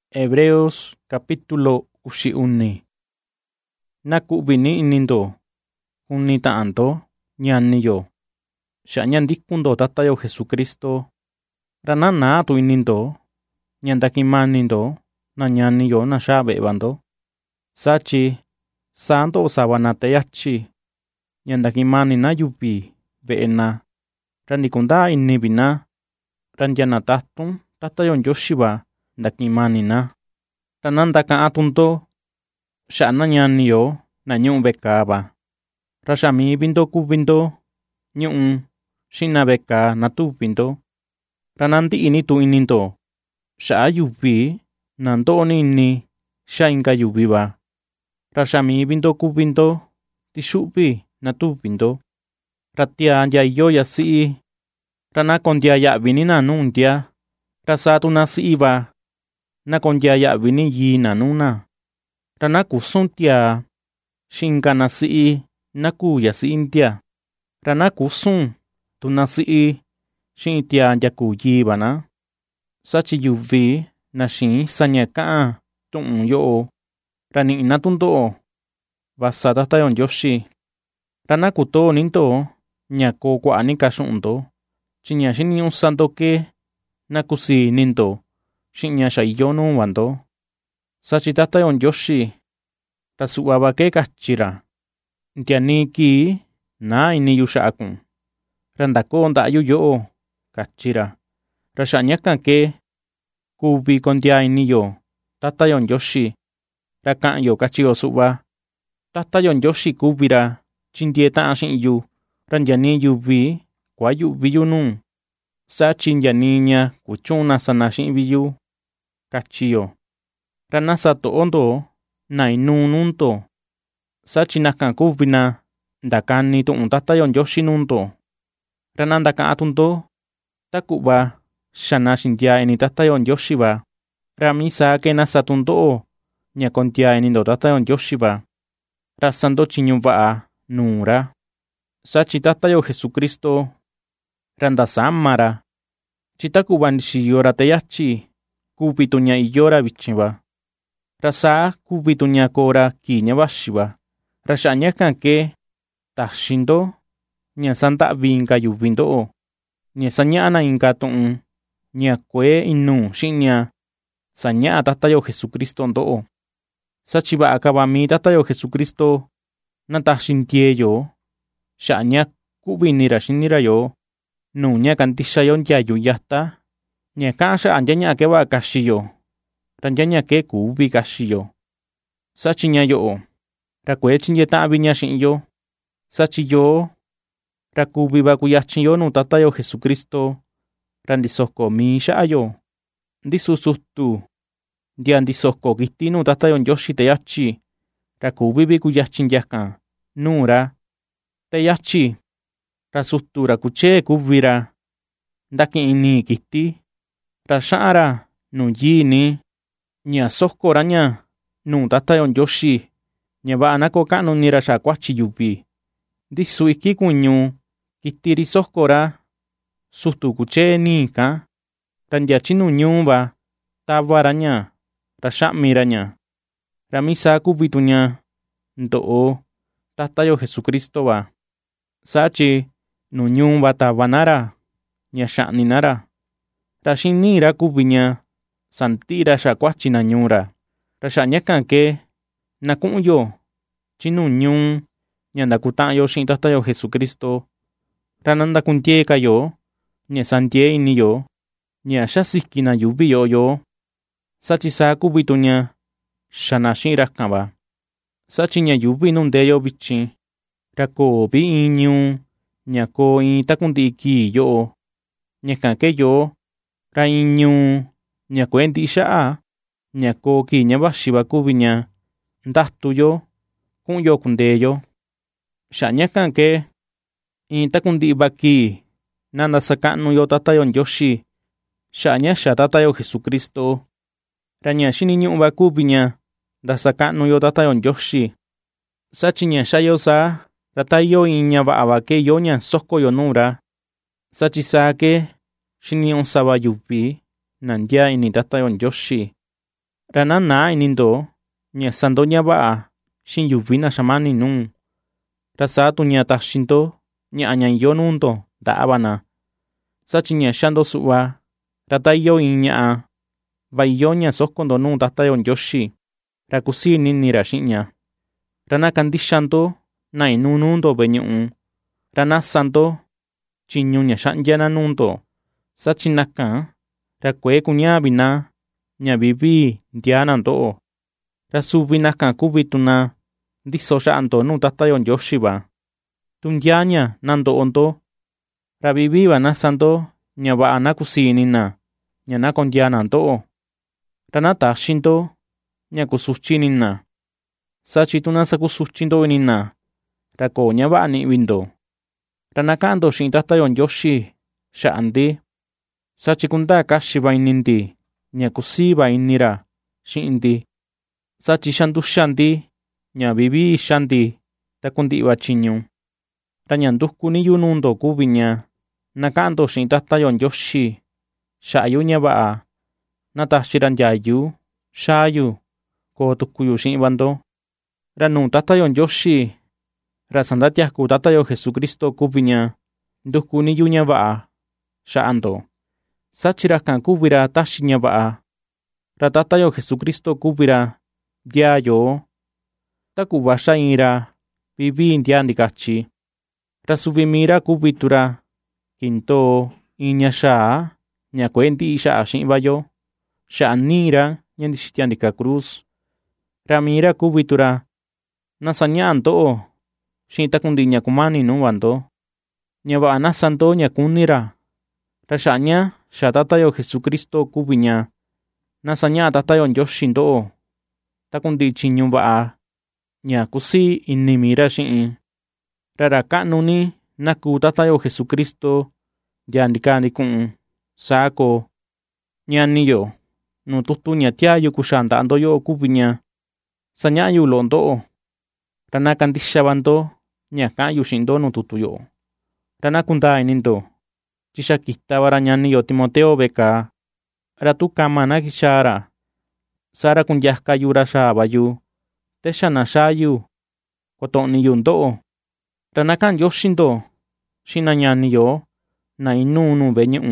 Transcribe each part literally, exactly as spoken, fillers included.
Hebreos capítulo uxi uni. Naku'vini inindo, kuni ta'ando, ñaniyo. Xa'ña ndikundo Tatayo Jesucristo. Ra naná tu inindo, ña ndakimanindo, na ñaniyo na xa ve'vando. Sachi, sando osava te yachi, ña ndakimani yuvi ve'ena. Ra ndikunda inivina, ra ndiana tatun Tatayo Nyoxiva ndakimanina. Ra nandaka'a tundo, xa'a na ñaniyo na ñu'u ve'kava. Ra xamivindo kuvindo, ñu'u xina ve'ka na tuvindo. Ra nandi'ini tu inindo, xa'a yuvi na ndo'oni ini xa inka yuviva. Ra xamivindo kuvindo, tixu'vi na tuvindo. Ra tia nya iyo yasi'i, ra na kontia ya'vini na nuu ntia. Ra saa tu nasi'iva, na kontia ya'vini yi na nuna. Ra na kusun tia xinka nasi'i na kuu yasi'i ntia. Ra na kusun tu nasi'i xi'in tia nyaku yiva na. Sachi yuvi na xiin saña ka'an tu'un yo'o, ra ni'ina tundo'o vasa Tatayo Nyoxi. Ra na kutoo nindo ña koo kua'a ni ka xu'undo, chi ña xiniñu'u sando ke na kusii nindo xi'in ña xa iyo nuvando. Sachi Tatayo Nyoxi, ra su'va va ke kachi-ra: Ntianii kii naa iniyu xa'akun, ra ndakoo nda'yu yo'o, kachi-ra. Ra xa'a ñakan ke kuvi kontia iniyo Tatayo Nyoxi, ra ka'anyo kachiyo su'va: Tatayo Nyoxi kuvi ra chindie ta'an xi'in yu, ra ntianii yuvi kuayu'vi yu nuu, sachi ntianii ña kuchu'un na sana xi'in yu, kachiyo. Ra na sato'ondo na inuu nuundo, sachi nakan kuvi na ndakani tu'un Tatayo Nyoxi nuundo. Ra na ndaka'a tundo ta ku'va xa na xintiaa ini Tatayo Nyoxiva, ra mii saa ke na satundo'o ña kontia inindo Tatayo Nyoxiva, ra sando chiñu va'a nuu ra. Sachi Tatayo Jesucristo, ra ndasama ra, chi ta ku'va ndixiyo ra te yachi, kuvi tu ña iyo ra vichiva. Ra saa kuvi tu ña koo ra kii ña vaxiva. Ra xa'a ñakan ke taxindo ña sanda'vi inka yuvi ndo'o, ña saña'a na inka tu'un ña kuee inuu xi'in ña saña'a Tatayo Jesucristo ndo'o. Sachi va'a ka va mii Tatayo Jesucristo na taxi ndiee yo xa'a ña ku'vi ini-ra xini ra yo nuu ña kandixa yo ntiayu yata, ña ka'an xa'a ntiaña'a ke va'a kaxi yo, ra ntiaña'a ke kuvi kaxi yo. Sachi ña yo'o, ra kuee chindie ta'an vi ña xi'in yo. Sachi yoo, ra kuvi va kuyachin yo nuu Tatayo Jesucristo, ra ndisoko mii xa'a yo. Ndisu sutu ntia ndisoko kiti nuu Tatayo Nyoxi te yachi, ra kuvi vi kuyachin ntiakan nuu ra. Te yachi, ra sutu ra kuchee kuvi ra ndaki'in nii kiti, ra xa'an ra nuu yii ni ña soko ra ña nuu Tatayo Nyoxi, ña va'a na koo ka'nu ini ra xa'a kuachi yuvi. Ndisu iki kuñu kiti ri soko ra sutu kuchee nii kan, ra ntia chinu ñuu va tava ra ña, ra xa'mi ra ña. Ra mii saa kuvi tu ña ndo'o Tatayo Jesucristo va. Sachi nuu ñuu va tava na ra ña xa'ni na ra. Ra xini ra kuvi ña santi'i ra xa'a kuachi na ñuu ra. Ra xa'a ñakan ke na ku'un yo chi nuu ñuu ña ndakuta'an yo xi'in Tatayo Jesucristo, ra na ndakuntiee ka yo ña santiee ini yo ña xasiki na yuvi yo'o yo. Sachi saa kuvi tu ña xa na xi'in rakan va. Sachi ña yuvi nu ndee yo vichin, ra koo vi in ñuu ña koo in takundi'i kii yo'o. Ñakan ke yoo, ra in ñuu ña kuee ndi'i xa'a ña koo kii ña vaxi va kuvi ña ndatu yo ku'un yo kundee yo. Xa'a ñakan ke in takundi'i va kii na ndasaka'nu yo Tatayo Nyoxi xa'a ña xa Tatayo Jesucristo, ra ña xiniñu'u va kuvi ña ndasaka'nu yo Tatayo Nyoxi. Sachi ña xa yo saa, ra ta iyo in ña va'a va ke iyo ña soko yo nuu ra. Sachi saa ke xiniñu'u sava yuvi na ntiaa ini Tatayo Nyoxi. ra na naa ini ndo ña sa ndo ña va'a xiin yuvi na xamani nuu, ra saa tu ña taxi ndo ña'a ña iyó nuu ndo nda'a va na. Saa tyi ña xa ndo su'va, ra ta iyo in ña'a va iyo ña soko ndo nuu Tata yo Ndioxi, ra kusii ini ra xi'in ña. Ra na kandixa ndo na inuu nuu ndo ve'e ñu'u, ra na sa ndo tyiñu ña xa'nya na nuu ndo, saa tyi nakan ra kuee kuñaa vi na ña vivii ntiaa na ndo'o. Ra suvi nakan kuvi tu na ndiso xa'a ndo nuu Tata yo Ndioxi va. Tu nyaa ña na ndo'o ndo, ra vivii va na sa ndo ña va'a na kusii ini na ña na konyaa na ndo'o. Ra na taxi ndo ña kusutyi ini na, saa tyi tu na sakusutyi ndo ini na, ra koo ña va'a ni'vi ndo. Ra na ka'an ndo xi'in Tata yo Ndioxi xa'a ndi, saa tyi kundaa kaxi va ini ndi ña kusii va ini ra xi'in ndi, saa tyi xa nduxa ndi ña vivii xa ndi taku ndi'i va tyiñu. Ra ña nduku ni yu nuu ndo kuvi ña na ka'an ndo xi'in Tata yo Ndioxi xa'a yu ña va'a, na taxi ra ndyayu xaa yu koo tuku yu xi'in va ndo. Ra nuu Tata yo Ndioxi, ra sandatiaku Tata yo Jesucristo kuvi ña nduku ni yu ña va'a xa'a ndo, saa tyi rakan kuvi ra taxi ña va'a. Ra Tata yo Jesucristo kuvi ra ndiaa yoo, ta ku'va xa iin ra vivii ndiaa ndikatyi. Ra suvi mii ra kuvi tu ra kintoo in ña xaa ña kuee ndi'i xa'a xi'in va yo, xa'a nii ra ña ndixitya ndika cruz. Ra mii ra kuvi tu ra na saña'a ndo'o xi'in taku ndi'i ña kumani nuu va ndo, ña va'a na sa ndo ña kuni ra. Ra xa'a ña xa Tata yo Jesucristo kuvi ña na saña'a Tata yo Ndioxi ndo'o taku ndi'i tyiñu va'a ña kusii ini mii ra xi'in. Ra ra ka'nu ni na kuu Tata yo Jesucristo ndia ndikaa ndiku'un. Saa koo. Ñani yo, nuu tutu ña tiaa yu kuxaa nda'a ndo yo'o kuvi ña saña'a yu lo'o ndo'o, ra na kandixa va ndo ña ka'an yu xi'in ndo nuu tutu yo'o. Ra na kundaa ini ndo tyi xa kita va ra ñani yo Timoteo ve'e kaa, ra tu kama na kixaa ra, saa ra kundyaka yu ra xaa va yu te xa na xaa yu koto'ni yu ndo'o. Ra na ka'an ndioxi ndo xi'in na ñani yo na inuu nuu ve'e ñu'u,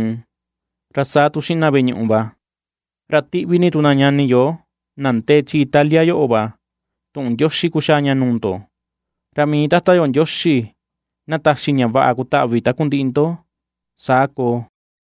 ra saa tu xi'in na ve'e ñu'u va. Ra ti'vi ni tu na ñani yo na ntee tyi Italia yo'o va tu'un Ndioxi kuxaa ña nuu ndo. Ra mii Tata yo Ndioxi na taxi ña va'a kuta'vi taku ndi'i ndo. Saa koo.